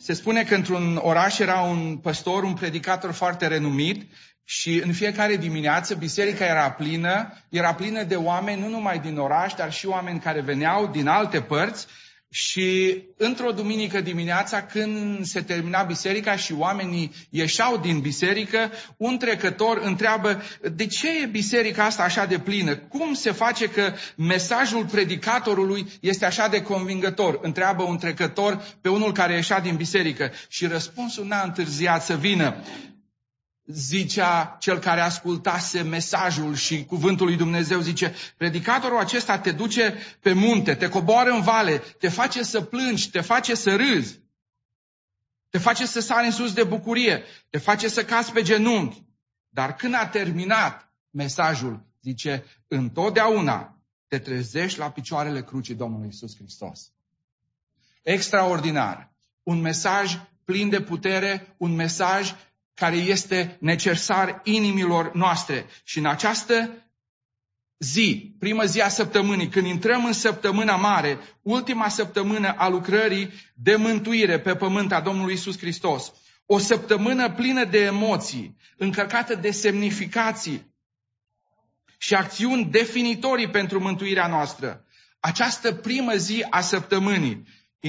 Se spune că într-un oraș era un păstor, un predicator foarte renumit și în fiecare dimineață biserica era plină de oameni, nu numai din oraș, dar și oameni care veneau din alte părți. Și într-o duminică dimineața, când se termina biserica și oamenii ieșeau din biserică, un trecător întreabă: de ce e biserica asta așa de plină? Cum se face că mesajul predicatorului este așa de convingător? Întreabă un trecător pe unul care ieșea din biserică. Și răspunsul n-a întârziat să vină. Zicea cel care ascultase mesajul și cuvântul lui Dumnezeu, zice: predicatorul acesta te duce pe munte, te coboară în vale, te face să plângi, te face să râzi, te face să sari în sus de bucurie, te face să cazi pe genunchi. Dar când a terminat mesajul, zice, întotdeauna te trezești la picioarele crucii Domnului Iisus Hristos. Extraordinar! Un mesaj plin de putere, un mesaj care este necesar inimilor noastre. Și în această zi, prima zi a săptămânii, când intrăm în săptămâna mare, ultima săptămână a lucrării de mântuire pe pământ a Domnului Iisus Hristos, o săptămână plină de emoții, încărcată de semnificații și acțiuni definitorii pentru mântuirea noastră. Această primă zi a săptămânii,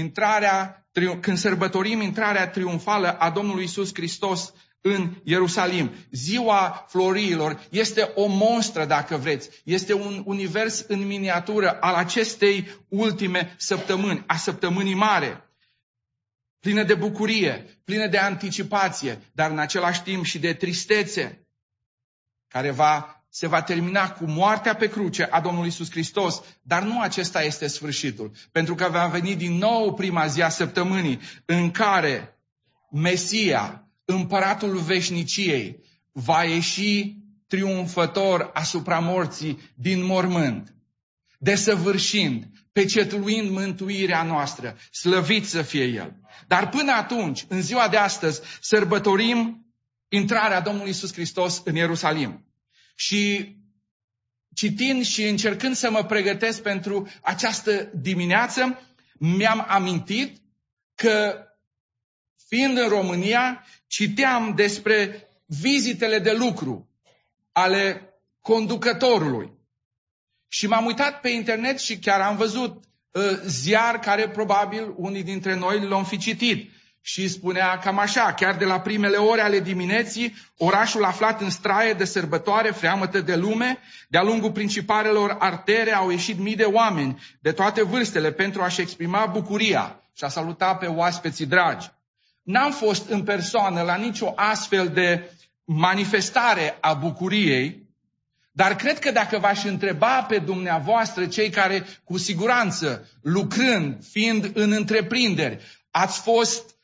când sărbătorim intrarea triumfală a Domnului Iisus Hristos în Ierusalim, ziua floriilor, este o monstră, dacă vreți. Este un univers în miniatură al acestei ultime săptămâni, a săptămânii mare, plină de bucurie, plină de anticipație, dar în același timp și de tristețe, care se va termina cu moartea pe cruce a Domnului Iisus Hristos. Dar nu acesta este sfârșitul, pentru că va veni din nou prima zi a săptămânii, în care Mesia, Împăratul veșniciei, va ieși triumfător asupra morții din mormânt, desăvârșind, pecetluind mântuirea noastră. Slăvit să fie El! Dar până atunci, în ziua de astăzi, sărbătorim intrarea Domnului Iisus Hristos în Ierusalim. Și citind și încercând să mă pregătesc pentru această dimineață, mi-am amintit că, fiind în România, citeam despre vizitele de lucru ale conducătorului. Și m-am uitat pe internet și chiar am văzut ziar care probabil unii dintre noi l-am fi citit. Și spunea cam așa: chiar de la primele ore ale dimineții, orașul aflat în straie de sărbătoare, freamătă de lume, de-a lungul principalelor artere au ieșit mii de oameni de toate vârstele pentru a-și exprima bucuria și a saluta pe oaspeții dragi. N-am fost în persoană la nicio astfel de manifestare a bucuriei, dar cred că dacă v-aș întreba pe dumneavoastră, cei care cu siguranță, lucrând, fiind în întreprinderi, ați fost,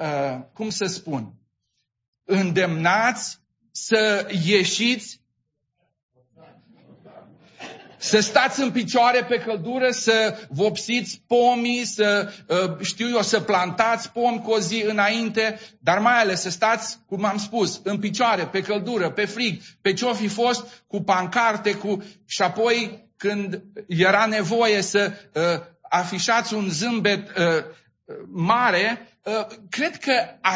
îndemnați să ieșiți, să stați în picioare pe căldură, să vopsiți pomii, să plantați pomi cu o zi înainte, dar mai ales să stați, cum am spus, în picioare, pe căldură, pe frig, pe ce-o fi fost, cu pancarte, și apoi când era nevoie să afișați un zâmbet mare, cred că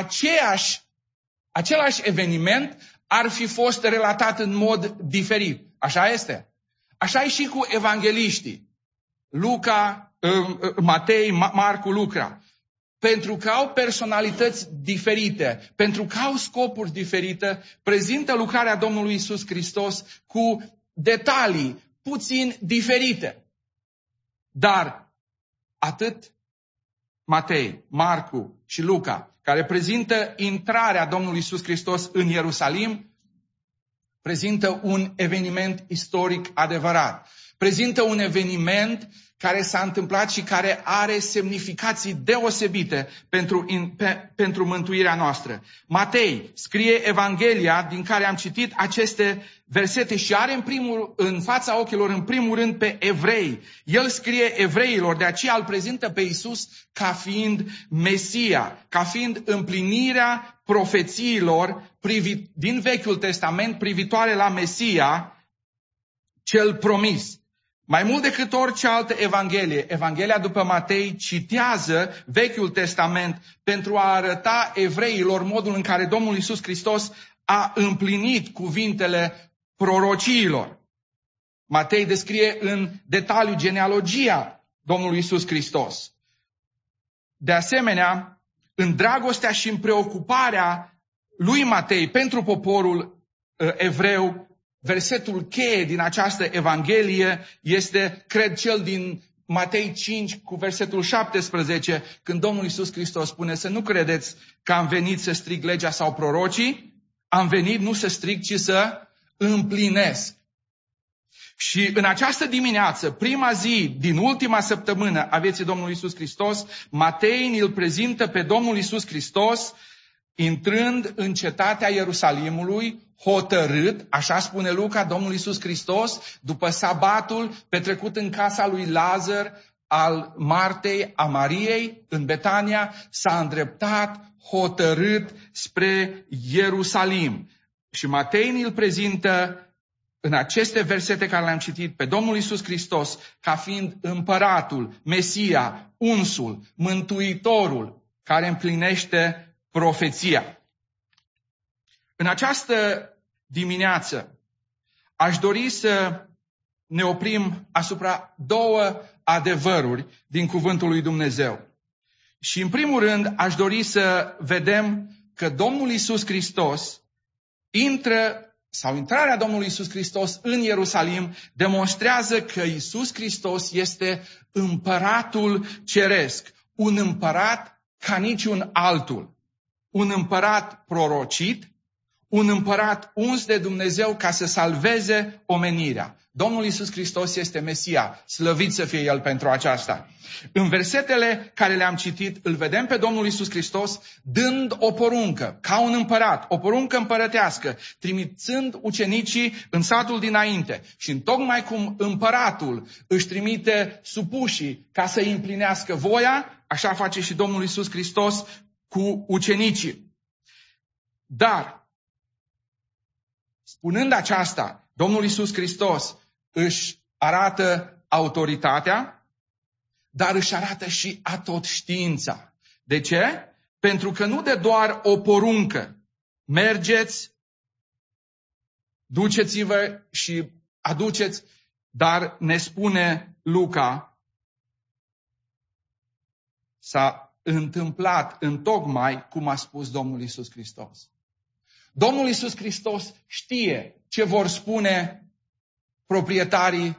același eveniment ar fi fost relatat în mod diferit. Așa este? Așa e și cu evangeliștii. Luca, Matei, Marcu, Luca. Pentru că au personalități diferite, pentru că au scopuri diferite, prezintă lucrarea Domnului Iisus Hristos cu detalii puțin diferite. Dar atât Matei, Marcu și Luca, care prezintă intrarea Domnului Iisus Hristos în Ierusalim, prezintă un eveniment istoric adevărat. Prezintă un eveniment care s-a întâmplat și care are semnificații deosebite pentru mântuirea noastră. Matei scrie Evanghelia din care am citit aceste versete și are în fața ochilor în primul rând pe evrei. El scrie evreilor, de aceea îl prezintă pe Iisus ca fiind Mesia, ca fiind împlinirea profețiilor din Vechiul Testament privitoare la Mesia cel promis. Mai mult decât orice altă evanghelie, Evanghelia după Matei citează Vechiul Testament pentru a arăta evreilor modul în care Domnul Iisus Hristos a împlinit cuvintele prorociilor. Matei descrie în detaliu genealogia Domnului Iisus Hristos. De asemenea, în dragostea și în preocuparea lui Matei pentru poporul evreu, versetul cheie din această evanghelie este, cred, cel din Matei 5 cu versetul 17, când Domnul Iisus Hristos spune să nu credeți că am venit să stric legea sau prorocii, am venit nu să stric, ci să împlinesc. Și în această dimineață, prima zi din ultima săptămână a vieții Domnului Iisus Hristos, Matei îl prezintă pe Domnul Iisus Hristos intrând în cetatea Ierusalimului, hotărât, așa spune Luca, Domnul Iisus Hristos, după sabatul petrecut în casa lui Lazar, al Martei, a Mariei, în Betania, s-a îndreptat hotărât spre Ierusalim. Și Matei îl prezintă în aceste versete care le-am citit pe Domnul Iisus Hristos ca fiind împăratul, Mesia, unsul, mântuitorul care împlinește profeția. În această dimineață aș dori să ne oprim asupra două adevăruri din Cuvântul lui Dumnezeu. Și în primul rând aș dori să vedem că Domnul Iisus Hristos intrarea Domnului Iisus Hristos în Ierusalim demonstrează că Iisus Hristos este împăratul ceresc, un împărat ca niciun altul, un împărat prorocit, un împărat uns de Dumnezeu ca să salveze omenirea. Domnul Iisus Hristos este Mesia, slăvit să fie El pentru aceasta. În versetele care le-am citit, îl vedem pe Domnul Iisus Hristos dând o poruncă, ca un împărat, o poruncă împărătească, trimițând ucenicii în satul dinainte. Și întocmai cum împăratul își trimite supușii ca să îi împlinească voia, așa face și Domnul Iisus Hristos cu ucenicii. Dar, spunând aceasta, Domnul Iisus Hristos își arată autoritatea, dar își arată și atotștiința. De ce? Pentru că nu de doar o poruncă, mergeți, duceți-vă și aduceți, dar ne spune Luca, s-a întâmplat întocmai cum a spus Domnul Iisus Hristos. Domnul Iisus Hristos știe ce vor spune proprietarii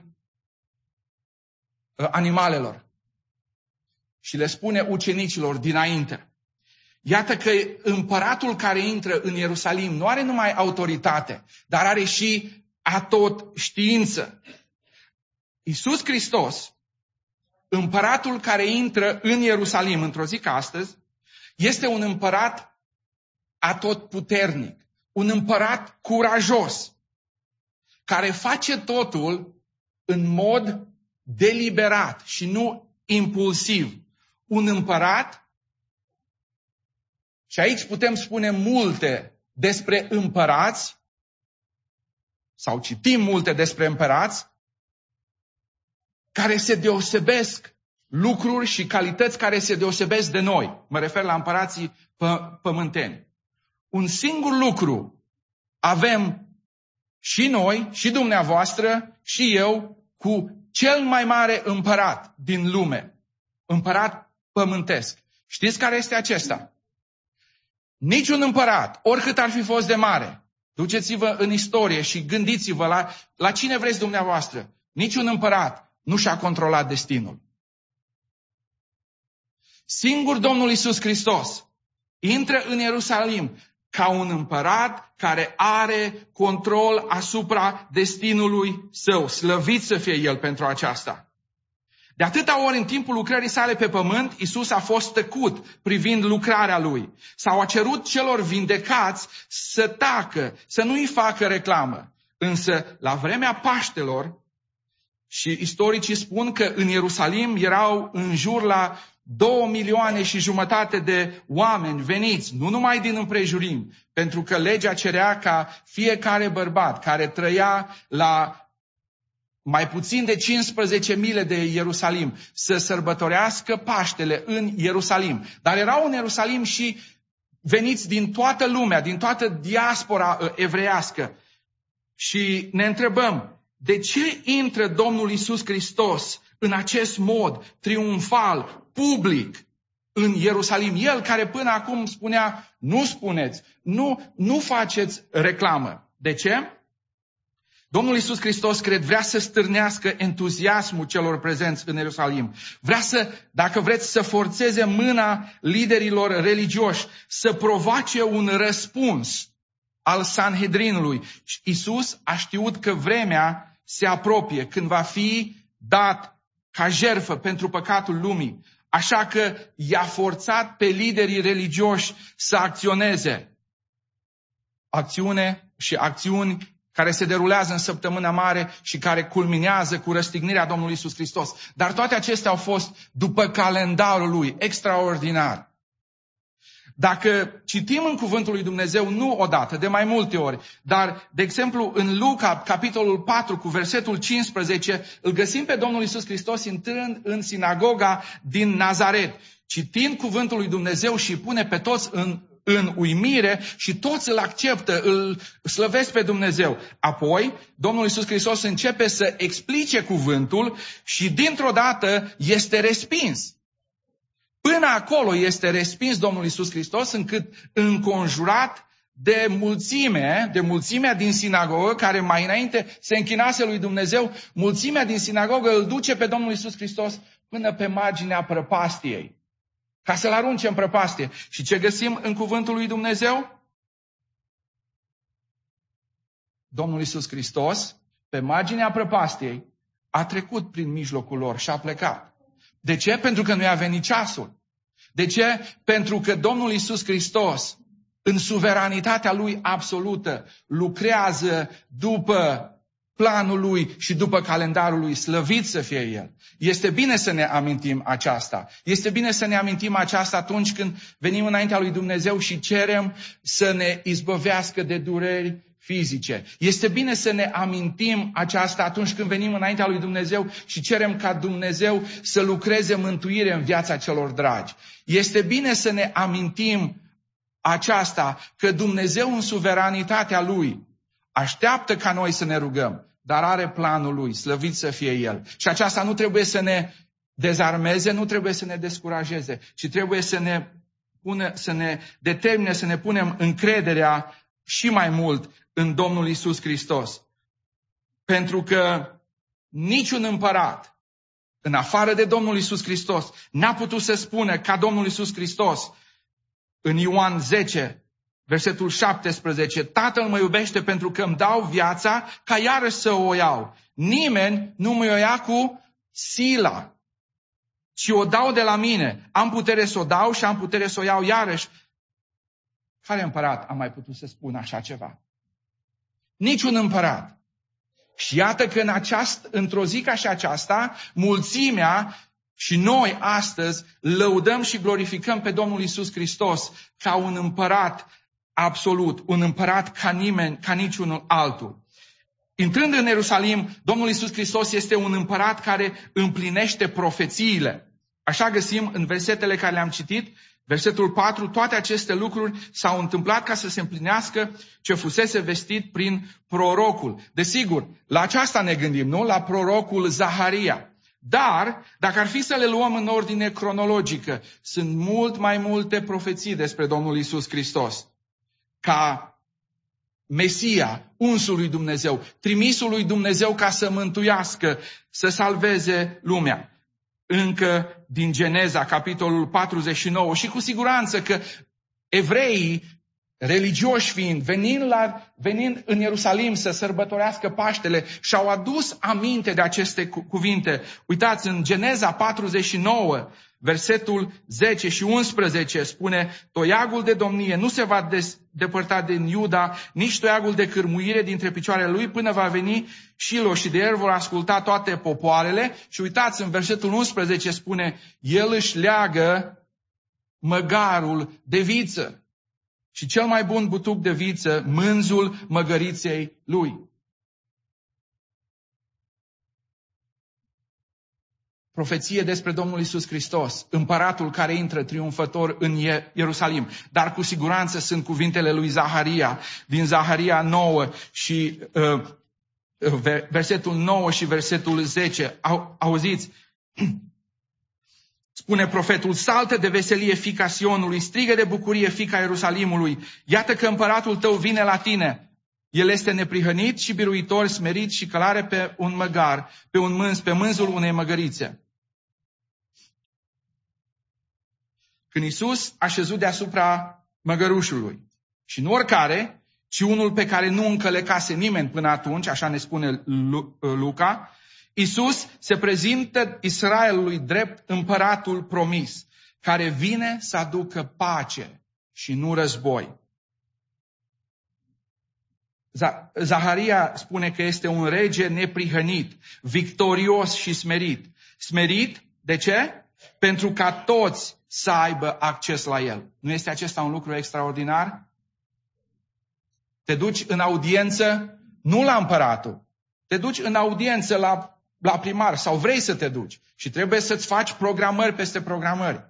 animalelor și le spune ucenicilor dinainte. Iată că împăratul care intră în Ierusalim nu are numai autoritate, dar are și atotștiință. Iisus Hristos, împăratul care intră în Ierusalim într-o zi ca astăzi, este un împărat atotputernic, un împărat curajos, care face totul în mod deliberat și nu impulsiv. Un împărat, și aici putem spune multe despre împărați, sau citim multe despre împărați, care se deosebesc, lucruri și calități care se deosebesc de noi. Mă refer la împărații pământeni. Un singur lucru avem și noi, și dumneavoastră, și eu, cu cel mai mare împărat din lume. Împărat pământesc. Știți care este acesta? Niciun împărat, oricât ar fi fost de mare, duceți-vă în istorie și gândiți-vă la cine vreți dumneavoastră. Niciun împărat nu și-a controlat destinul. Singur Domnul Iisus Hristos intră în Ierusalim ca un împărat care are control asupra destinului său. Slăvit să fie El pentru aceasta. De atâta ori în timpul lucrării sale pe pământ, Iisus a fost tăcut privind lucrarea Lui. Sau a cerut celor vindecați să tacă, să nu-i facă reclamă. Însă, la vremea Paștelor, și istoricii spun că în Ierusalim erau în jur la 2,5 milioane de oameni veniți, nu numai din împrejurim, pentru că legea cerea ca fiecare bărbat care trăia la mai puțin de 15 mile de Ierusalim, să sărbătorească Paștele în Ierusalim. Dar erau în Ierusalim și veniți din toată lumea, din toată diaspora evreiască. Și ne întrebăm, de ce intră Domnul Iisus Hristos în acest mod triumfal, public, în Ierusalim? El care până acum spunea, nu spuneți, nu faceți reclamă. De ce? Domnul Iisus Hristos, cred, vrea să stârnească entuziasmul celor prezenți în Ierusalim. Vrea să, dacă vreți, să forțeze mâna liderilor religioși, să provoace un răspuns al Sanhedrinului. Iisus a știut că vremea se apropie, când va fi dat ca jertfă pentru păcatul lumii. Așa că i-a forțat pe liderii religioși să acționeze. Acțiune și acțiuni care se derulează în săptămâna mare și care culminează cu răstignirea Domnului Iisus Hristos. Dar toate acestea au fost după calendarul lui, extraordinar. Dacă citim în Cuvântul lui Dumnezeu, nu odată, de mai multe ori, dar, de exemplu, în Luca, capitolul 4, cu versetul 15, îl găsim pe Domnul Iisus Hristos intrând în sinagoga din Nazaret, citind Cuvântul lui Dumnezeu și îi pune pe toți în uimire și toți îl acceptă, îl slăvesc pe Dumnezeu. Apoi, Domnul Iisus Hristos începe să explice cuvântul și dintr-o dată este respins. Până acolo este respins Domnul Iisus Hristos, încât înconjurat de mulțimea din sinagogă, care mai înainte se închinase lui Dumnezeu, mulțimea din sinagogă îl duce pe Domnul Iisus Hristos până pe marginea prăpastiei, ca să-l arunce în prăpastie. Și ce găsim în cuvântul lui Dumnezeu? Domnul Iisus Hristos, pe marginea prăpastiei, a trecut prin mijlocul lor și a plecat. De ce? Pentru că nu i-a venit ceasul. De ce? Pentru că Domnul Iisus Hristos, în suveranitatea Lui absolută, lucrează după planul Lui și după calendarul Lui, slăvit să fie El. Este bine să ne amintim aceasta. Este bine să ne amintim aceasta atunci când venim înaintea lui Dumnezeu și cerem să ne izbăvească de dureri fizice. Este bine să ne amintim aceasta atunci când venim înaintea lui Dumnezeu și cerem ca Dumnezeu să lucreze mântuire în viața celor dragi. Este bine să ne amintim aceasta, că Dumnezeu în suveranitatea Lui așteaptă ca noi să ne rugăm, dar are planul Lui, slăvit să fie El. Și aceasta nu trebuie să ne dezarmeze, nu trebuie să ne descurajeze, ci trebuie să ne determine să ne punem încrederea și mai mult în Domnul Iisus Hristos. Pentru că niciun împărat, în afară de Domnul Iisus Hristos, n-a putut să spună ca Domnul Iisus Hristos în Ioan 10, versetul 17, Tatăl mă iubește pentru că îmi dau viața ca iarăși să o iau. Nimeni nu mă ia cu sila, ci o dau de la mine. Am putere să o dau și am putere să o iau iarăși. Care împărat a mai putut să spună așa ceva? Niciun împărat. Și iată că într-o zi ca și aceasta, mulțimea și noi astăzi lăudăm și glorificăm pe Domnul Iisus Hristos ca un împărat absolut, un împărat ca nimeni, ca niciunul altul. Intrând în Ierusalim, Domnul Iisus Hristos este un împărat care împlinește profețiile. Așa găsim în versetele care le-am citit, versetul 4, toate aceste lucruri s-au întâmplat ca să se împlinească ce fusese vestit prin prorocul. Desigur, la aceasta ne gândim, nu? La prorocul Zaharia. Dar, dacă ar fi să le luăm în ordine cronologică, sunt mult mai multe profeții despre Domnul Iisus Hristos. Ca Mesia, unsul lui Dumnezeu, trimisul lui Dumnezeu ca să mântuiască, să salveze lumea. Încă din Geneza, capitolul 49, și cu siguranță că evreii, religioși fiind, venind în Ierusalim să sărbătorească Paștele, și-au adus aminte de aceste cuvinte. Uitați, în Geneza 49, versetul 10 și 11 spune: toiagul de domnie nu se va depărta din Iuda, nici toiagul de cârmuire dintre picioarele lui, până va veni Șilo, și de el vor asculta toate popoarele. Și uitați, în versetul 11 spune: el își leagă măgarul de viță și cel mai bun butuc de viță, mânzul măgăriței lui. profeție despre Domnul Iisus Hristos, împăratul care intră triumfător în Ierusalim. Dar cu siguranță sunt cuvintele lui Zaharia, din Zaharia 9 și versetul 9 și versetul 10. Auziți? Spune profetul: saltă de veselie, fiica Sionului, strigă de bucurie, fiica Ierusalimului. Iată că împăratul tău vine la tine. El este neprihănit și biruitor, smerit și călare pe un măgar, pe un mânz, pe mânzul unei măgărițe. Când Iisus a șezut deasupra măgărușului, și nu oricare, ci unul pe care nu încălecase nimeni până atunci, așa ne spune Luca, Iisus se prezintă Israelului drept împăratul promis, care vine să aducă pace și nu război. Zaharia spune că este un rege neprihănit, victorios și smerit. Smerit, de ce? Pentru ca toți să aibă acces la el. Nu este acesta un lucru extraordinar? Te duci în audiență, nu la împăratul, te duci în audiență la primar sau vrei să te duci și trebuie să-ți faci programări peste programări.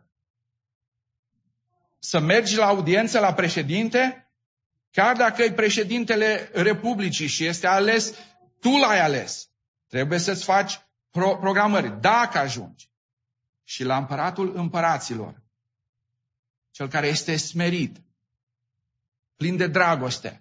Să mergi la audiență la președinte, chiar dacă e președintele Republicii și este ales, tu l-ai ales. Trebuie să-ți faci programări, dacă ajungi. Și la împăratul împăraților, cel care este smerit, plin de dragoste,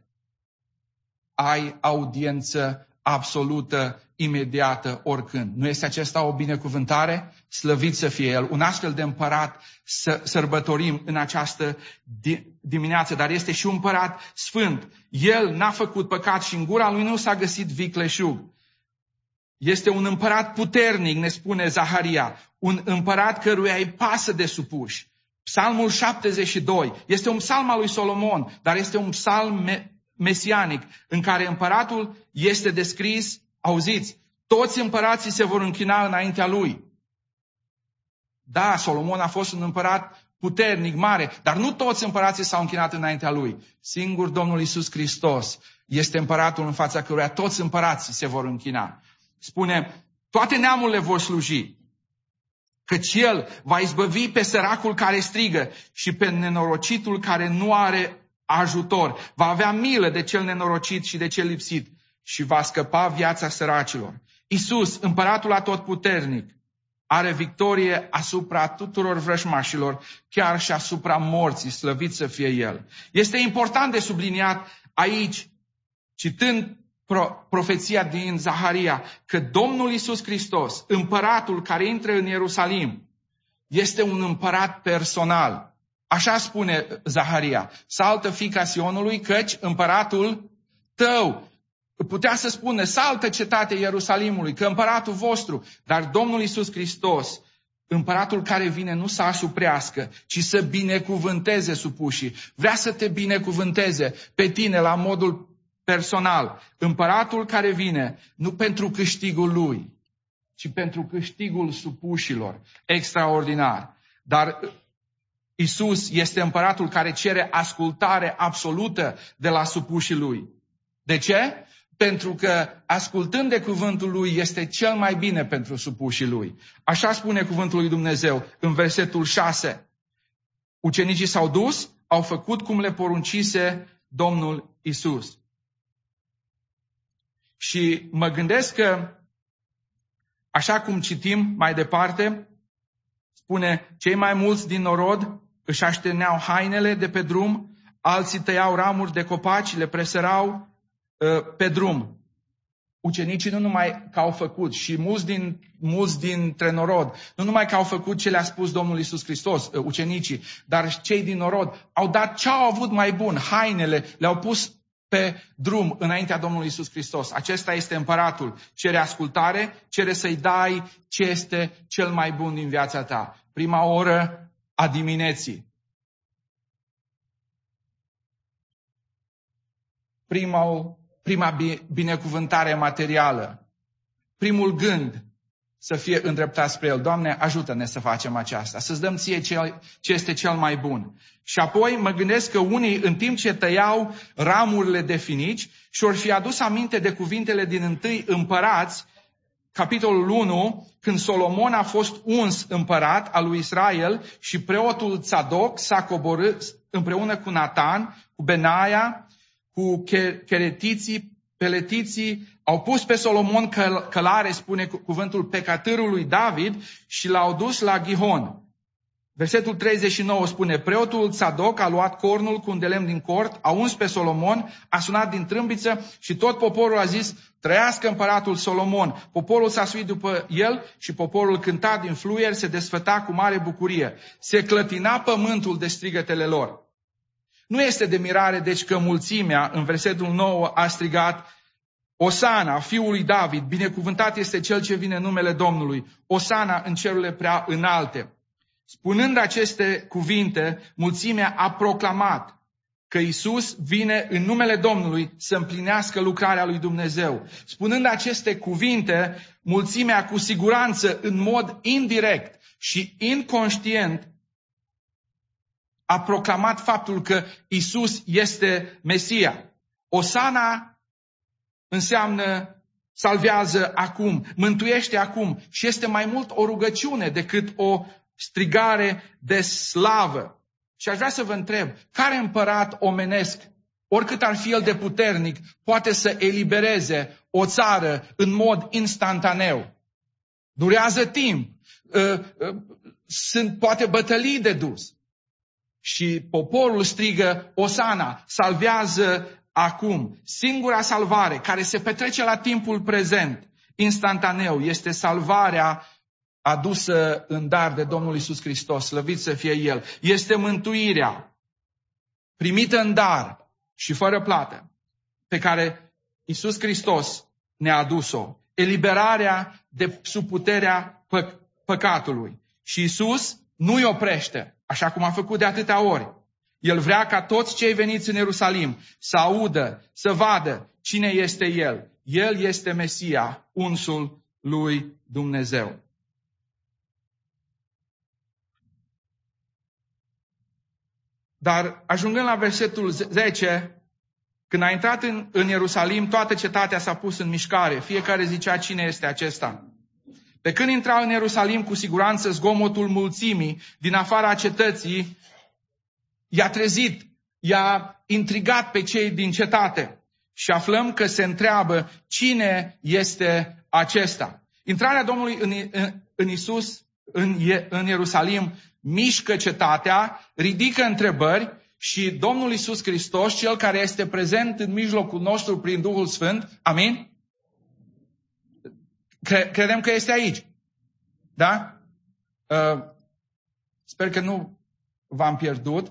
ai audiență absolută, imediată, oricând. Nu este acesta o binecuvântare? Slăvit să fie El. Un astfel de împărat să sărbătorim în această dimineață, dar este și un împărat sfânt. El n-a făcut păcat și în gura lui nu s-a găsit vicleșug. Este un împărat puternic, ne spune Zaharia, un împărat căruia îi pasă de supuși. Psalmul 72 este un psalm al lui Solomon, dar este un psalm mesianic, în care împăratul este descris, auziți, toți împărații se vor închina înaintea lui. Da, Solomon a fost un împărat puternic, mare, dar nu toți împărații s-au închinat înaintea lui. Singur Domnul Iisus Hristos este împăratul în fața căruia toți împărații se vor închina. Spune, toate neamurile vor sluji, căci El va izbăvi pe săracul care strigă și pe nenorocitul care nu are ajutor. Va avea milă de cel nenorocit și de cel lipsit și va scăpa viața săracilor. Iisus, împăratul atotputernic, are victorie asupra tuturor vrăjmașilor, chiar și asupra morții, slăvit să fie El. Este important de subliniat aici, citând profeția din Zaharia, că Domnul Iisus Hristos, împăratul care intră în Ierusalim, este un împărat personal. Așa spune Zaharia, saltă fiica Sionului, căci împăratul tău. Putea să spună, saltă cetatea Ierusalimului, că împăratul vostru, dar Domnul Iisus Hristos, împăratul care vine nu să asuprească, ci să binecuvânteze supușii. Vrea să te binecuvânteze pe tine la modul personal. Împăratul care vine nu pentru câștigul lui, ci pentru câștigul supușilor. Extraordinar. Dar Iisus este împăratul care cere ascultare absolută de la supușii lui. De ce? Pentru că ascultând de cuvântul lui este cel mai bine pentru supușii lui. Așa spune cuvântul lui Dumnezeu în versetul 6. Ucenicii s-au dus, au făcut cum le poruncise Domnul Iisus. Și mă gândesc că, așa cum citim mai departe, spune, cei mai mulți din norod își așterneau hainele de pe drum, alții tăiau ramuri de copaci, le presărau pe drum. Ucenicii nu numai că au făcut, și mulți dintre norod, nu numai că au făcut ce le-a spus Domnul Iisus Hristos, ucenicii, dar cei din norod au dat ce au avut mai bun, hainele, le-au pus pe drum înaintea Domnului Iisus Hristos. Acesta este împăratul. Cere ascultare, cere să-i dai ce este cel mai bun din viața ta. Prima oră a dimineții. Prima binecuvântare materială. Primul gând să fie îndreptat spre El. Doamne, ajută-ne să facem aceasta, să-ți dăm ție ce este cel mai bun. Și apoi mă gândesc că unii, în timp ce tăiau ramurile de finici, și-or fi adus aminte de cuvintele din 1 Împărați, capitolul 1, când Solomon a fost uns împărat al lui Israel și preotul Tzadok s-a coborât împreună cu Natan, cu Benaia, cu cheretiții, peletiții, au pus pe Solomon călare, spune cuvântul, pe catârul lui David și l-au dus la Gihon. Versetul 39 spune, preotul Tzadok a luat cornul cu un de lemn din cort, a uns pe Solomon, a sunat din trâmbiță și tot poporul a zis, trăiască împăratul Solomon. Poporul s-a suit după el și poporul cânta din fluier, se desfăta cu mare bucurie. Se clătina pământul de strigătele lor. Nu este de mirare, deci, că mulțimea, în versetul 9, a strigat, Osana, fiul lui David, binecuvântat este cel ce vine în numele Domnului, Osana în cerurile prea înalte. Spunând aceste cuvinte, mulțimea a proclamat că Iisus vine în numele Domnului să împlinească lucrarea lui Dumnezeu. Spunând aceste cuvinte, mulțimea cu siguranță, în mod indirect și inconștient, a proclamat faptul că Iisus este Mesia. Osana înseamnă salvează acum, mântuiește acum și este mai mult o rugăciune decât o strigare de slavă. Și aș vrea să vă întreb, care împărat omenesc, oricât ar fi el de puternic, poate să elibereze o țară în mod instantaneu? Durează timp, sunt poate bătălii de dus. Și poporul strigă, Osana, salvează acum. Singura salvare care se petrece la timpul prezent, instantaneu, este salvarea adusă în dar de Domnul Iisus Hristos, slăvit să fie El. Este mântuirea primită în dar și fără plată, pe care Iisus Hristos ne-a adus-o. Eliberarea de sub puterea păcatului. Și Iisus nu îi oprește, așa cum a făcut de atâtea ori. El vrea ca toți cei veniți în Ierusalim să audă, să vadă cine este El. El este Mesia, unsul lui Dumnezeu. Dar ajungând la versetul 10, când a intrat în Ierusalim, toată cetatea s-a pus în mișcare. Fiecare zicea, cine este acesta? Pe când intra în Ierusalim, cu siguranță zgomotul mulțimii din afara cetății i-a trezit, i-a intrigat pe cei din cetate. Și aflăm că se întreabă, cine este acesta? Intrarea Domnului în Iisus, în Ierusalim, mișcă cetatea, ridică întrebări și Domnul Iisus Hristos, Cel care este prezent în mijlocul nostru prin Duhul Sfânt, amin? Credem că este aici. Da? Sper că nu v-am pierdut.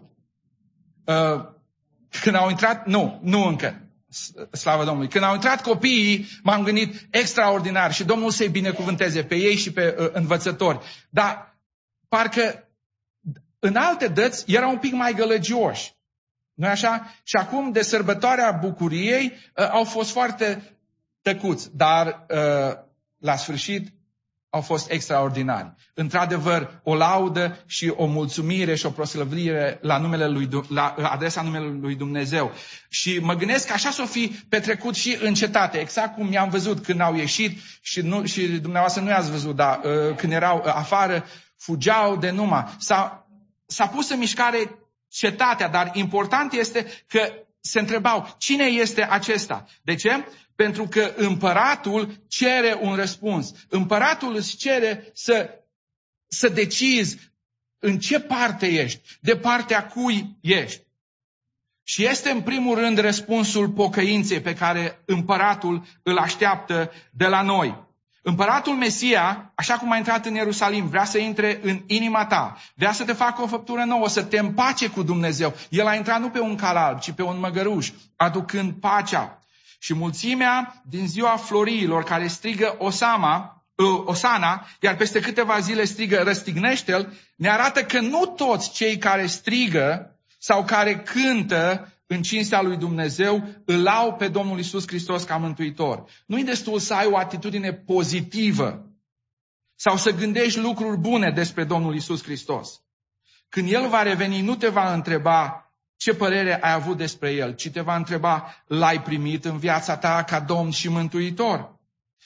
Când au intrat, nu încă. Slavă Domnului. Când au intrat copiii, m-am gândit extraordinar și Domnul să-i binecuvânteze pe ei și pe învățători. Dar parcă în alte dăți erau un pic mai gălăgioși. Nu-i așa? Și acum, de sărbătoarea bucuriei, au fost foarte tăcuți. Dar la sfârșit au fost extraordinari. Într-adevăr, o laudă și o mulțumire și o proslăvire la adresa numelui lui Dumnezeu. Și mă gândesc că așa s-o fi petrecut și în cetate, exact cum i-am văzut când au ieșit și dumneavoastră nu i-ați văzut, dar când erau afară, fugeau de numai. S-a pus în mișcare cetatea, dar important este că se întrebau, cine este acesta? De ce? Pentru că împăratul cere un răspuns. Împăratul îți cere să decizi în ce parte ești, de partea cui ești. Și este în primul rând răspunsul pocăinței pe care împăratul îl așteaptă de la noi. Împăratul Mesia, așa cum a intrat în Ierusalim, vrea să intre în inima ta, vrea să te facă o făptură nouă, să te împace cu Dumnezeu. El a intrat nu pe un cal alb, ci pe un măgăruș, aducând pacea. Și mulțimea din ziua floriilor care strigă Osana, iar peste câteva zile strigă răstignește-l, ne arată că nu toți cei care strigă sau care cântă în cinstea lui Dumnezeu îl au pe Domnul Iisus Hristos ca mântuitor. Nu-i destul să ai o atitudine pozitivă sau să gândești lucruri bune despre Domnul Iisus Hristos. Când El va reveni, nu te va întreba ce părere ai avut despre El, ci te va întreba, l-ai primit în viața ta ca Domn și Mântuitor?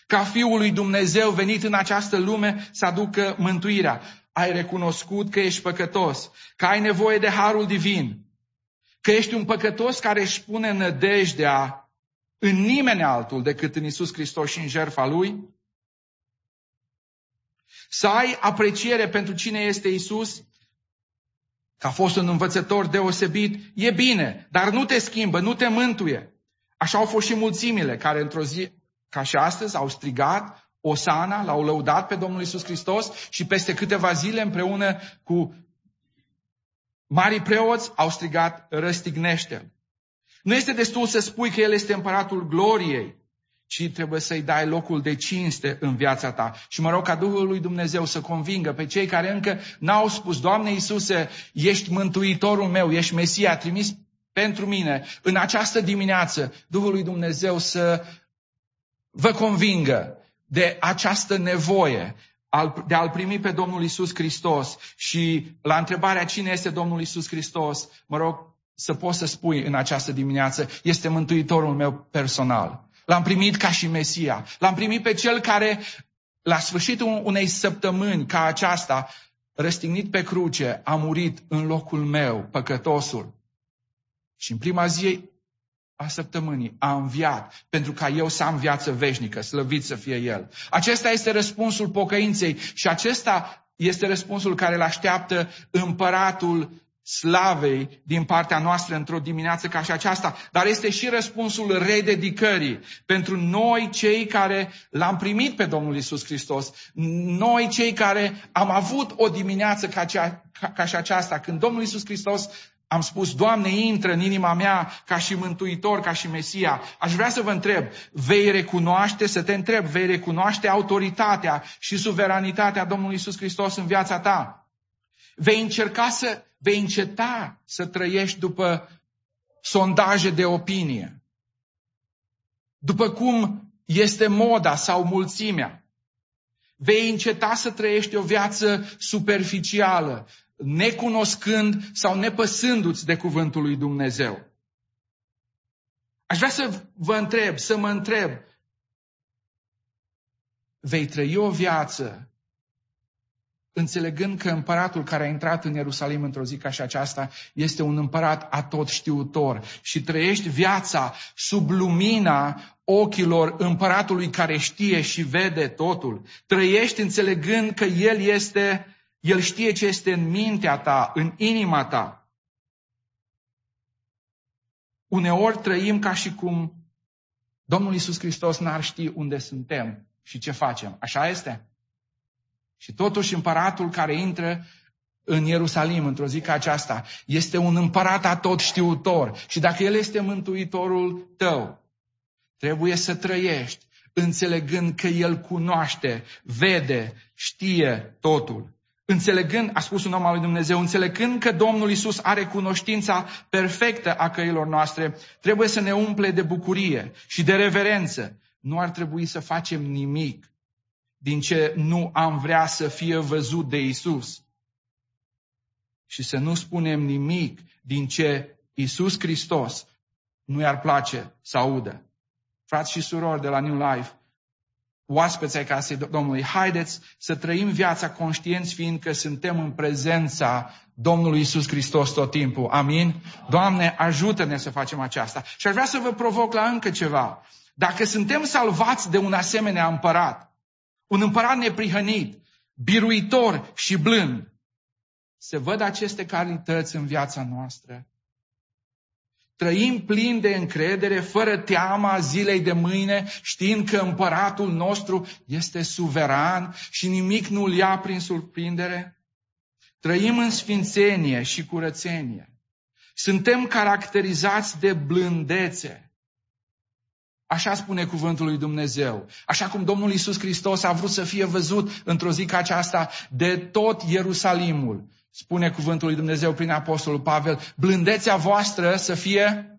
ca Fiul lui Dumnezeu venit în această lume să aducă mântuirea. Ai recunoscut că ești păcătos, că ai nevoie de harul divin, că ești un păcătos care își pune nădejdea în nimeni altul decât în Iisus Hristos și în jertfa Lui? Să ai apreciere pentru cine este Iisus, că a fost un învățător deosebit, e bine, dar nu te schimbă, nu te mântuie. Așa au fost și mulțimile care într-o zi, ca și astăzi, au strigat Osana, l-au lăudat pe Domnul Iisus Hristos și peste câteva zile împreună cu marii preoți au strigat răstignește-l. Nu este destul să spui că El este împăratul gloriei, ci trebuie să-i dai locul de cinste în viața ta. Și mă rog ca Duhul lui Dumnezeu să convingă pe cei care încă n-au spus: Doamne Iisuse, ești mântuitorul meu, ești Mesia, trimis pentru mine. În această dimineață, Duhul lui Dumnezeu să vă convingă de această nevoie de a-L primi pe Domnul Iisus Hristos. Și la întrebarea cine este Domnul Iisus Hristos, mă rog să poți să spui în această dimineață: este mântuitorul meu personal. L-am primit ca și Mesia. L-am primit pe Cel care, la sfârșitul unei săptămâni ca aceasta, răstignit pe cruce, a murit în locul meu, păcătosul. Și în prima zi a săptămânii a înviat pentru ca eu să am viață veșnică, slăvit să fie El. Acesta este răspunsul pocăinței și acesta este răspunsul care îl așteaptă împăratul slavei din partea noastră într-o dimineață ca și aceasta, dar este și răspunsul rededicării pentru noi cei care l-am primit pe Domnul Iisus Hristos, noi cei care am avut o dimineață ca și aceasta, când Domnul Iisus Hristos am spus: Doamne, intră în inima mea ca și mântuitor, ca și Mesia. Aș vrea să vă întreb, vei recunoaște autoritatea și suveranitatea Domnului Iisus Hristos în viața ta? Vei înceta să trăiești după sondaje de opinie, după cum este moda sau mulțimea. Vei înceta să trăiești o viață superficială, necunoscând sau nepăsându-ți de cuvântul lui Dumnezeu. Aș vrea să mă întreb, vei trăi o viață înțelegând că împăratul care a intrat în Ierusalim într-o zi ca și aceasta este un împărat atotștiutor și trăiești viața sub lumina ochilor împăratului care știe și vede totul? Trăiești înțelegând că El știe ce este în mintea ta, în inima ta. Uneori trăim ca și cum Domnul Iisus Hristos n-ar ști unde suntem și ce facem. Așa este? Și totuși împăratul care intră în Ierusalim într-o zi ca aceasta este un împărat atotștiutor. Și dacă El este mântuitorul tău, trebuie să trăiești înțelegând că El cunoaște, vede, știe totul. Înțelegând, a spus un om al lui Dumnezeu, înțelegând că Domnul Iisus are cunoștința perfectă a căilor noastre, trebuie să ne umple de bucurie și de reverență. Nu ar trebui să facem nimic din ce nu am vrea să fie văzut de Iisus. Și să nu spunem nimic din ce Iisus Hristos nu i-ar place să audă. Frați și surori de la New Life, oaspeți ai casei Domnului, haideți să trăim viața conștienți fiind că suntem în prezența Domnului Iisus Hristos tot timpul. Amin? Doamne, ajută-ne să facem aceasta. Și aș vrea să vă provoc la încă ceva. Dacă suntem salvați de un asemenea împărat, un împărat neprihănit, biruitor și blând, se văd aceste calități în viața noastră? Trăim plini de încredere, fără teama zilei de mâine, știind că împăratul nostru este suveran și nimic nu-l ia prin surprindere? Trăim în sfințenie și curățenie. Suntem caracterizați de blândețe. Așa spune cuvântul lui Dumnezeu. Așa cum Domnul Iisus Hristos a vrut să fie văzut într-o zi ca aceasta de tot Ierusalimul. Spune cuvântul lui Dumnezeu prin Apostolul Pavel: blândețea voastră să fie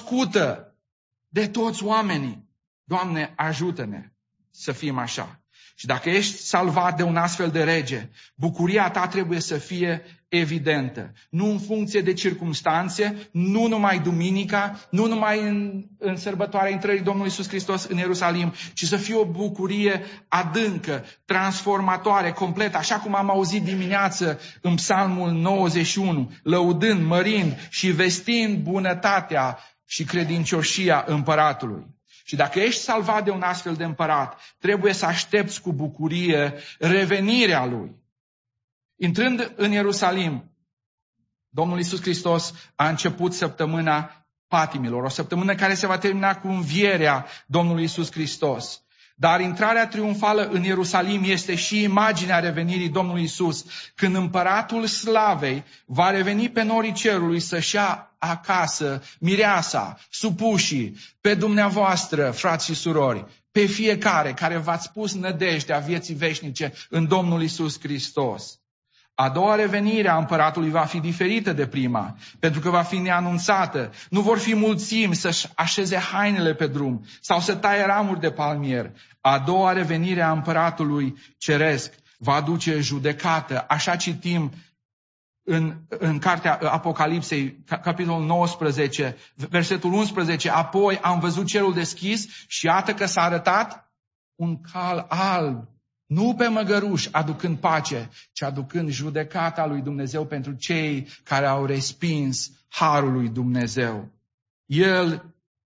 cunoscută de toți oamenii. Doamne, ajută-ne să fim așa. Și dacă ești salvat de un astfel de rege, bucuria ta trebuie să fie evidentă. Nu în funcție de circumstanțe, nu numai duminica, nu numai în sărbătoarea intrării Domnului Iisus Hristos în Ierusalim, ci să fie o bucurie adâncă, transformatoare, completă, așa cum am auzit dimineață în Psalmul 91, lăudând, mărind și vestind bunătatea și credincioșia împăratului. Și dacă ești salvat de un astfel de împărat, trebuie să aștepți cu bucurie revenirea lui. Intrând în Ierusalim, Domnul Iisus Hristos a început săptămâna patimilor, o săptămână care se va termina cu învierea Domnului Iisus Hristos. Dar intrarea triumfală în Ierusalim este și imaginea revenirii Domnului Iisus, când împăratul slavei va reveni pe norii cerului să-și ia acasă mireasa, supușii, pe dumneavoastră, frați și surori, pe fiecare care v-ați pus nădejdea vieții veșnice în Domnul Iisus Hristos. A doua revenire a împăratului va fi diferită de prima, pentru că va fi neanunțată. Nu vor fi mulțimi să-și așeze hainele pe drum sau să taie ramuri de palmier. A doua revenire a împăratului ceresc va aduce judecată. Așa citim în cartea Apocalipsei, capitolul 19, versetul 11. Apoi am văzut cerul deschis și iată că s-a arătat un cal alb. Nu pe măgăruș aducând pace, ci aducând judecata lui Dumnezeu pentru cei care au respins harul lui Dumnezeu. El,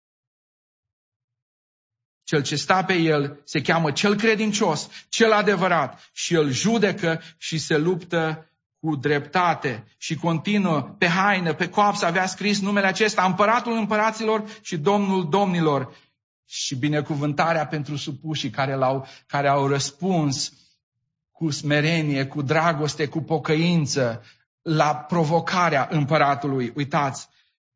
cel ce sta pe el, se cheamă cel credincios, cel adevărat și el judecă și se luptă cu dreptate și continuă pe haină, pe coapsă avea scris numele acesta, Împăratul împăraților și Domnul domnilor. Și binecuvântarea pentru supușii care au răspuns cu smerenie, cu dragoste, cu pocăință la provocarea împăratului. Uitați,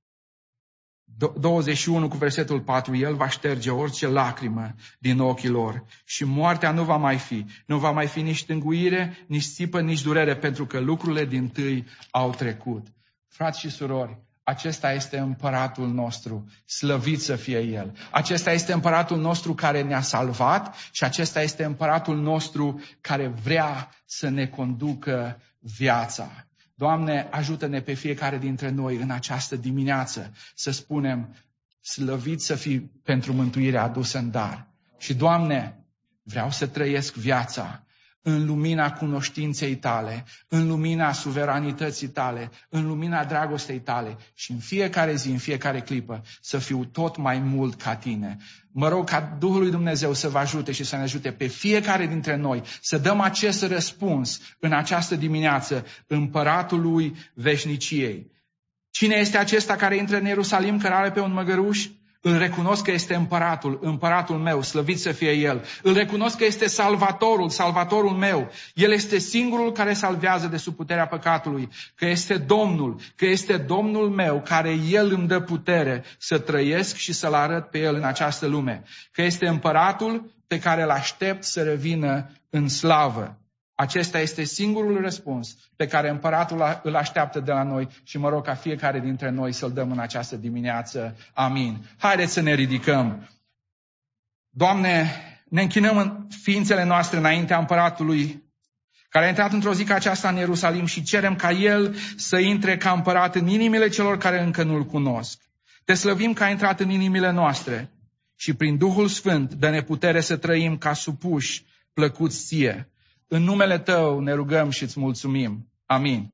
21 cu versetul 4, El va șterge orice lacrimă din ochii lor și moartea nu va mai fi. Nu va mai fi nici tânguire, nici țipă, nici durere, pentru că lucrurile dintâi au trecut. Frați și surori, acesta este împăratul nostru, slăvit să fie El. Acesta este împăratul nostru care ne-a salvat și acesta este împăratul nostru care vrea să ne conducă viața. Doamne, ajută-ne pe fiecare dintre noi în această dimineață să spunem, slăvit să fii pentru mântuirea adusă în dar. Și, Doamne, vreau să trăiesc viața în lumina cunoștinței Tale, în lumina suveranității Tale, în lumina dragostei Tale și în fiecare zi, în fiecare clipă, să fiu tot mai mult ca Tine. Mă rog ca Duhul lui Dumnezeu să vă ajute și să ne ajute pe fiecare dintre noi să dăm acest răspuns în această dimineață Împăratului veșniciei. Cine este acesta care intră în Ierusalim cărare pe un măgăruș? Îl recunosc că este împăratul meu, slăvit să fie El. Îl recunosc că este salvatorul meu. El este singurul care salvează de sub puterea păcatului, că este Domnul meu, care El îmi dă putere să trăiesc și să-L arăt pe El în această lume. Că este împăratul pe care îl aștept să revină în slavă. Acesta este singurul răspuns pe care împăratul îl așteaptă de la noi și mă rog ca fiecare dintre noi să-l dăm în această dimineață. Amin. Haideți să ne ridicăm. Doamne, ne închinăm în ființele noastre înaintea împăratului care a intrat într-o zi ca aceasta în Ierusalim și cerem ca El să intre ca împărat în inimile celor care încă nu-L cunosc. Te slăvim că a intrat în inimile noastre și prin Duhul Sfânt dă-ne putere să trăim ca supuși, plăcuți Ție. În numele Tău ne rugăm și îți mulțumim. Amin.